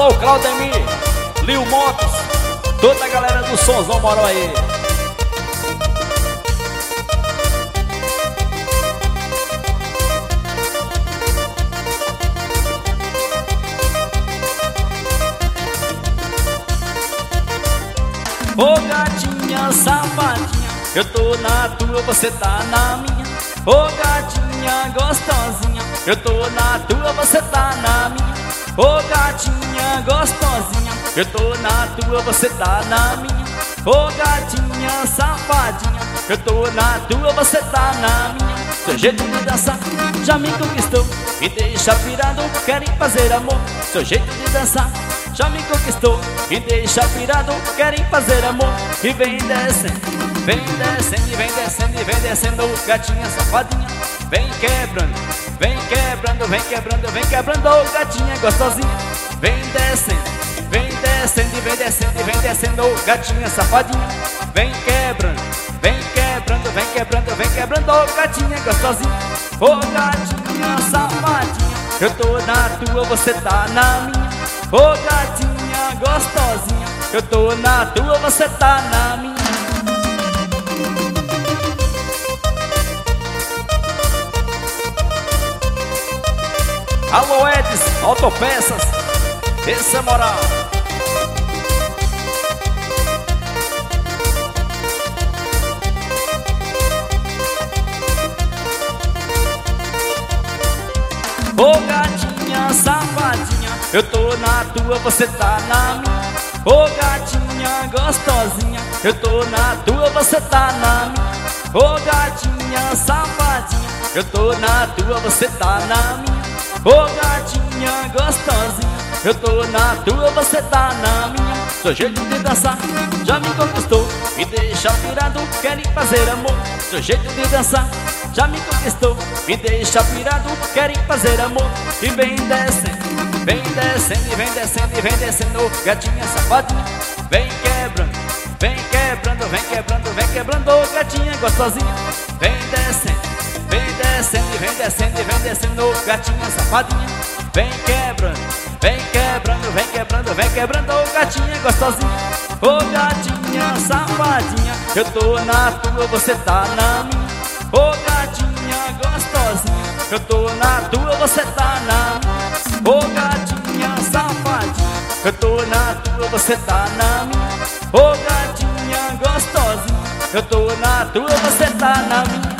Alô, Claudemir, Lil Motos, toda a galera do Sonzão morou aí. Ô gatinha safadinha, eu tô na tua, você tá na minha. Ô gatinha gostosinha, eu tô na tua, você tá na minha. Ô gatinha gostosinha, eu tô na tua, você tá na minha. Ô gatinha safadinha, eu tô na tua, você tá na minha. Seu jeito de dançar já me conquistou, me deixa pirado, querem fazer amor. Seu jeito de dançar já me conquistou, me deixa pirado, querem fazer amor. E vem descendo, vem descendo, e vem descendo, e vem descendo, gatinha safadinha. Vem quebrando, vem quebrando, vem quebrando, vem quebrando, oh, gatinha gostosinha. Vem descendo, vem descendo, e vem descendo, e vem descendo, gatinha safadinha. Vem quebrando, vem quebrando, vem quebrando, vem quebrando, oh, gatinha gostosinha. Oh, gatinha safadinha, eu tô na tua, você tá na minha. Ô gatinha gostosinha, eu tô na tua, você tá na minha. Alô Edis, Autopeças, essa é moral. Ô gatinha safadinha, eu tô na tua, você tá na minha. Ô gatinha gostosinha, eu tô na tua, você tá na minha. Ô gatinha safadinha, eu tô na tua, você tá na minha. Ô gatinha gostosinha, eu tô na tua, você tá na minha. Seu jeito de dançar já me conquistou, me deixa pirado, querem fazer amor. Seu jeito de dançar já me conquistou, me deixa pirado, querem fazer amor. E vem descendo, vem descendo, e vem descendo, e vem descendo, gatinha safadinha. Vem quebrando, vem quebrando, vem quebrando, vem quebrando, oh, gatinha gostosinha. Vem descendo, vem descendo, e vem descendo, e vem descendo, gatinha safadinha. Vem quebrando, vem quebrando, vem quebrando, vem quebrando, oh, gatinha gostosinha. Ô gatinha safadinha, eu tô na tua, você tá na minha. Ô gatinha gostosinha, eu tô na tua, você tá na minha. Ô gatinha safadinha, eu tô na tua, você tá na minha. Ô gatinha gostosinha, eu tô na tua, você tá na minha.